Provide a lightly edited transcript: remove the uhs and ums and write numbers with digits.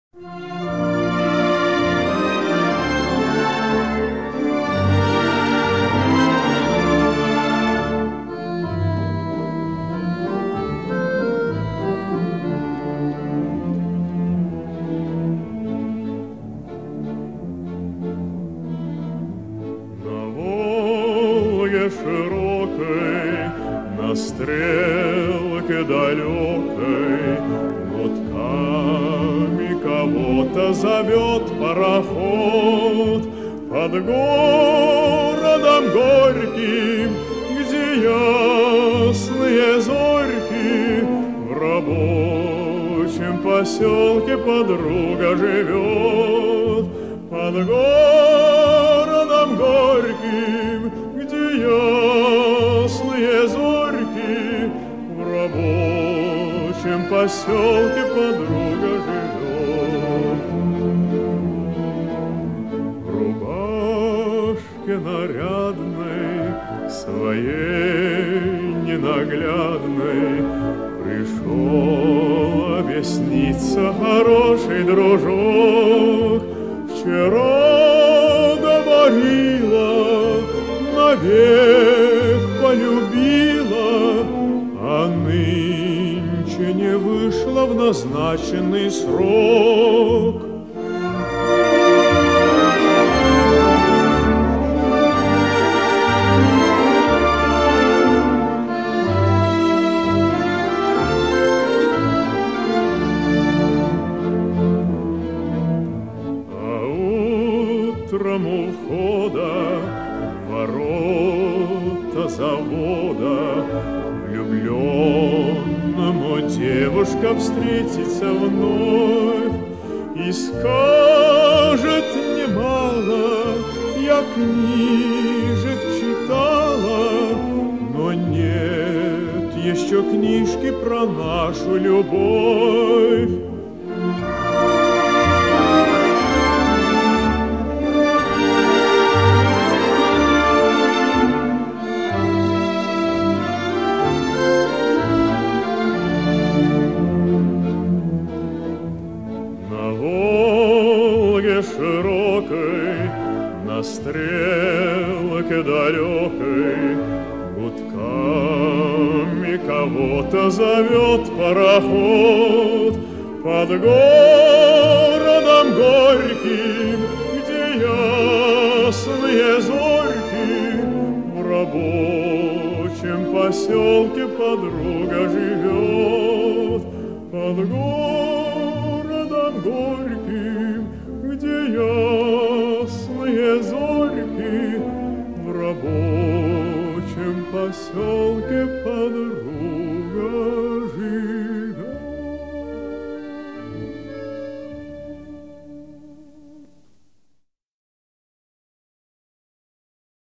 Широкой, на стрелке далекой, гудками кого-то зовет пароход. Под городом горьким, где ясные зорьки, в рабочем поселке подруга живет. Под городом горьким, ясные зорьки, в рабочем поселке подруга живет. В рубашке нарядной, своей ненаглядной, пришел объясниться хороший дружок. Вчера говорила, навек полюбила, а нынче не вышла в назначенный срок. А утром у входа ворота завода влюбленному девушка встретится вновь и скажет немало: я книжек читала, но нет еще книжки про нашу любовь. Широкой, на стрелке далекой, гудками кого-то зовет пароход. Под городом горьким, где ясные зорьки, в рабочем поселке подруга живет. Под городом горьким, где ясные зорьки, в рабочем поселке подруга.